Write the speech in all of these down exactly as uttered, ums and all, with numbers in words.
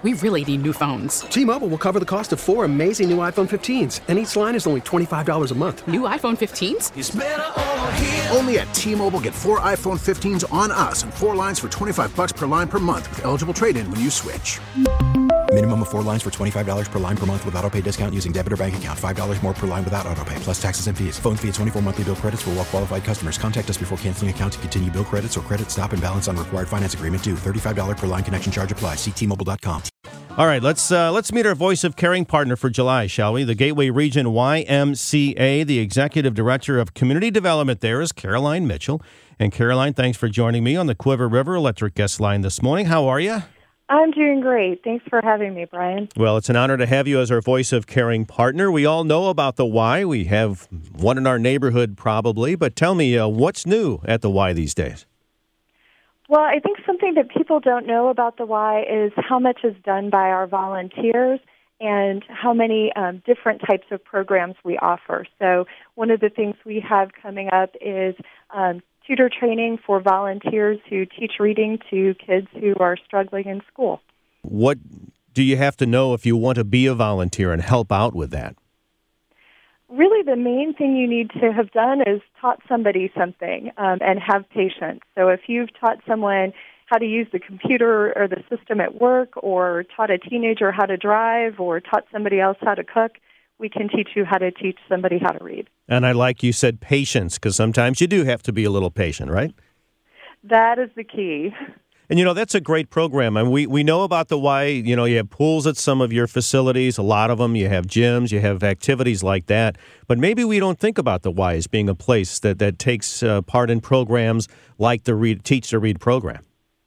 We really need new phones. T-Mobile will cover the cost of four amazing new iPhone fifteens, and each line is only twenty-five dollars a month. New iPhone fifteens? It's better over here. Only at T-Mobile, get four iPhone fifteens on us and four lines for twenty-five dollars per line per month with eligible trade-in when you switch. Minimum of four lines for twenty-five dollars per line per month with autopay discount using debit or bank account. five dollars more per line without autopay, plus taxes and fees. Phone fee at twenty-four monthly bill credits for well-qualified customers. Contact us before canceling account to continue bill credits or credit stop and balance on required finance agreement due. thirty-five dollars per line connection charge applies. See T Mobile dot com. All right, let's uh, let's meet our voice of caring partner for July, shall we? The Gateway Region Y M C A, the Executive Director of Community Development there is Caroline Mitchell. And Caroline, thanks for joining me on the Quiver River Electric Guest Line this morning. How are you? I'm doing great. Thanks for having me, Brian. Well, it's an honor to have you as our voice of caring partner. We all know about the Y. We have one in our neighborhood probably, but tell me, uh, what's new at the Y these days? Well, I think something that people don't know about the Y is how much is done by our volunteers and how many um, different types of programs we offer. So one of the things we have coming up is um, tutor training for volunteers who teach reading to kids who are struggling in school. What do you have to know if you want to be a volunteer and help out with that? Really, the main thing you need to have done is taught somebody something um, and have patience. So if you've taught someone how to use the computer or the system at work, or taught a teenager how to drive, or taught somebody else how to cook, we can teach you how to teach somebody how to read. And I like you said patience, because sometimes you do have to be a little patient, right? That is the key. And, you know, that's a great program. I mean, we, we know about the Y. You know, you have pools at some of your facilities, a lot of them. You have gyms, you have activities like that. But maybe we don't think about the Y as being a place that, that takes uh, part in programs like the Read, Teach to Read program.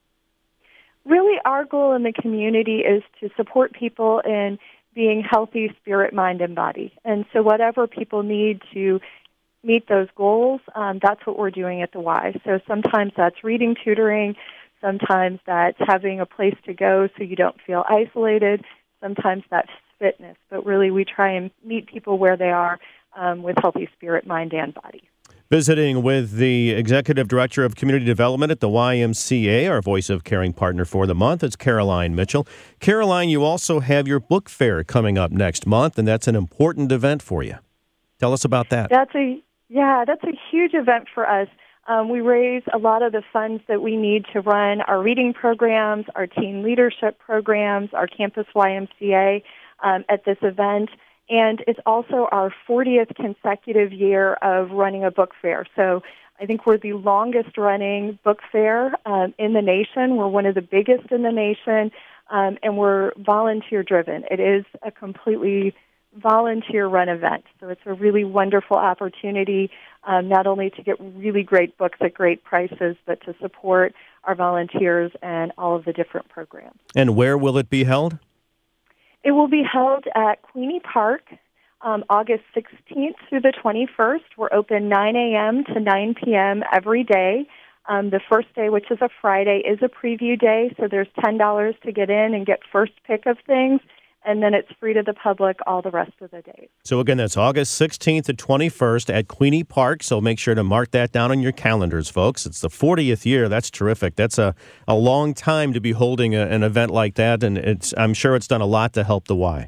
Really, our goal in the community is to support people in being healthy spirit, mind, and body. And so whatever people need to meet those goals, um, that's what we're doing at the Y. So sometimes that's reading tutoring. Sometimes that's having a place to go so you don't feel isolated. Sometimes that's fitness. But really, we try and meet people where they are um, with healthy spirit, mind, and body. Visiting with the Executive Director of Community Development at the Y M C A, our voice of caring partner for the month, it's Caroline Mitchell. Caroline, you also have your book fair coming up next month, and that's an important event for you. Tell us about that. That's a yeah, that's a huge event for us. Um, we raise a lot of the funds that we need to run our reading programs, our teen leadership programs, our Campus Y M C A um, at this event. And it's also our fortieth consecutive year of running a book fair. So I think we're the longest running book fair um, in the nation. We're one of the biggest in the nation, um, and we're volunteer driven. It is a completely volunteer run event. So it's a really wonderful opportunity um, not only to get really great books at great prices, but to support our volunteers and all of the different programs. And where will it be held? It will be held at Queenie Park um, August sixteenth through the twenty-first. We're open nine a.m. to nine p.m. every day. Um, the first day, which is a Friday, is a preview day, so there's ten dollars to get in and get first pick of things, and then it's free to the public all the rest of the days. So again, that's August sixteenth to twenty-first at Queenie Park, so make sure to mark that down on your calendars, folks. It's the fortieth year. That's terrific. That's a, a long time to be holding a, an event like that, and it's I'm sure it's done a lot to help the Y.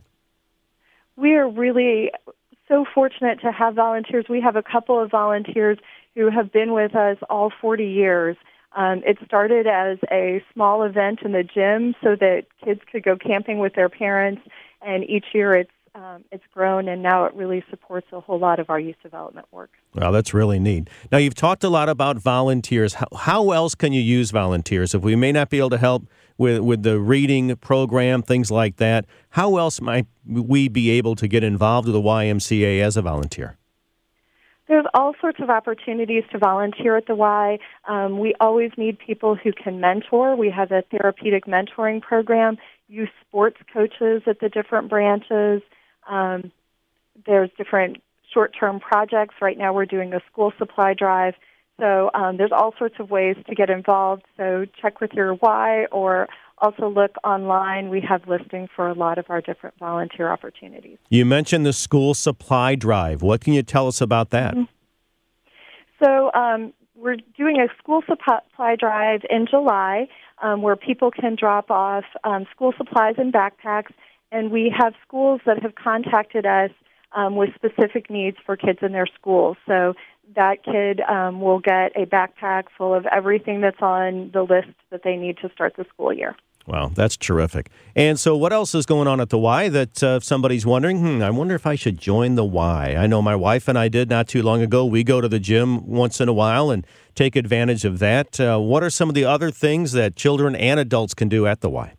We are really so fortunate to have volunteers. We have a couple of volunteers who have been with us all forty years. Um, it started as a small event in the gym so that kids could go camping with their parents, and each year it's um, it's grown, and now it really supports a whole lot of our youth development work. Well, that's really neat. Now, you've talked a lot about volunteers. How, how else can you use volunteers? If we may not be able to help with, with the reading program, things like that, how else might we be able to get involved with the Y M C A as a volunteer? There's all sorts of opportunities to volunteer at the Y. Um, we always need people who can mentor. We have a therapeutic mentoring program, youth sports coaches at the different branches. Um, there's different short-term projects. Right now we're doing a school supply drive. So um, there's all sorts of ways to get involved. So check with your Y, or also look online. We have listings for a lot of our different volunteer opportunities. You mentioned the school supply drive. What can you tell us about that? Mm-hmm. So um, we're doing a school supply drive in July. um, where people can drop off um, school supplies and backpacks. And we have schools that have contacted us um, with specific needs for kids in their schools. So that kid um, will get a backpack full of everything that's on the list that they need to start the school year. Wow, that's terrific. And so what else is going on at the Y that uh, if somebody's wondering, hmm, I wonder if I should join the Y? I know my wife and I did not too long ago. We go to the gym once in a while and take advantage of that. Uh, what are some of the other things that children and adults can do at the Y?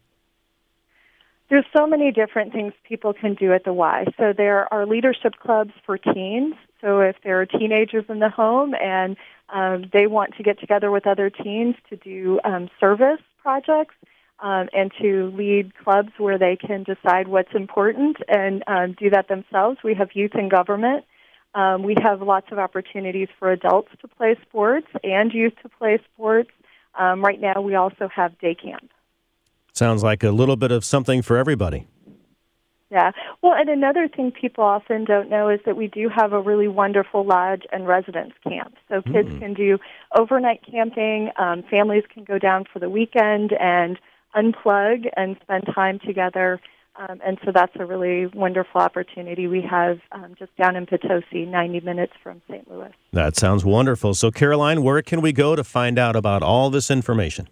There's so many different things people can do at the Y. So there are leadership clubs for teens. So if there are teenagers in the home and um, they want to get together with other teens to do um, service projects, Um, and to lead clubs where they can decide what's important and um, do that themselves. We have youth in government. Um, we have lots of opportunities for adults to play sports and youth to play sports. Um, right now we also have day camp. Sounds like a little bit of something for everybody. Yeah. Well, and another thing people often don't know is that we do have a really wonderful lodge and residence camp. So kids mm. can do overnight camping. Um, families can go down for the weekend and unplug and spend time together, um, and so that's a really wonderful opportunity we have um, just down in Potosi, ninety minutes from Saint Louis. That sounds wonderful. So, Caroline, where can we go to find out about all this information?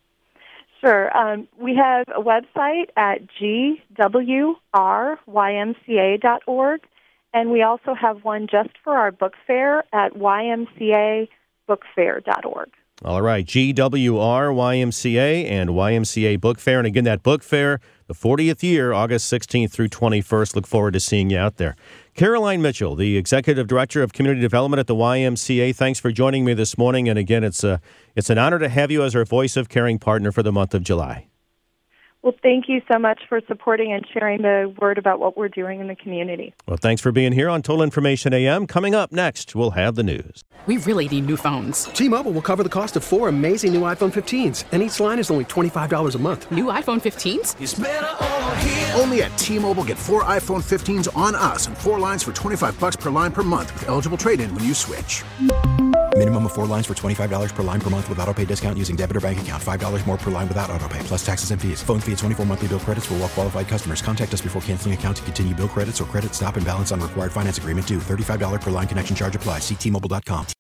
Sure. Um, we have a website at g w r y m c a dot org, and we also have one just for our book fair at y m c a book fair dot org. All right, G W R, Y M C A, and Y M C A Book Fair. And again, that book fair, the fortieth year, August sixteenth through twenty-first. Look forward to seeing you out there. Caroline Mitchell, the Executive Director of Community Development at the Y M C A, thanks for joining me this morning. And again, it's a, it's an honor to have you as our Voice of Caring partner for the month of July. Well, thank you so much for supporting and sharing the word about what we're doing in the community. Well, thanks for being here on Total Information A M. Coming up next, we'll have the news. We really need new phones. T-Mobile will cover the cost of four amazing new iPhone fifteens, and each line is only twenty-five dollars a month. New iPhone fifteens? It's better over here. Only at T-Mobile, get four iPhone fifteens on us and four lines for twenty-five bucks per line per month with eligible trade-in when you switch. Minimum of four lines for twenty-five dollars per line per month with autopay discount using debit or bank account. five dollars more per line without autopay, plus taxes and fees. Phone fee at twenty-four monthly bill credits for well-qualified customers. Contact us before canceling account to continue bill credits or credit stop and balance on required finance agreement due. thirty-five dollars per line connection charge applies. See T Mobile dot com.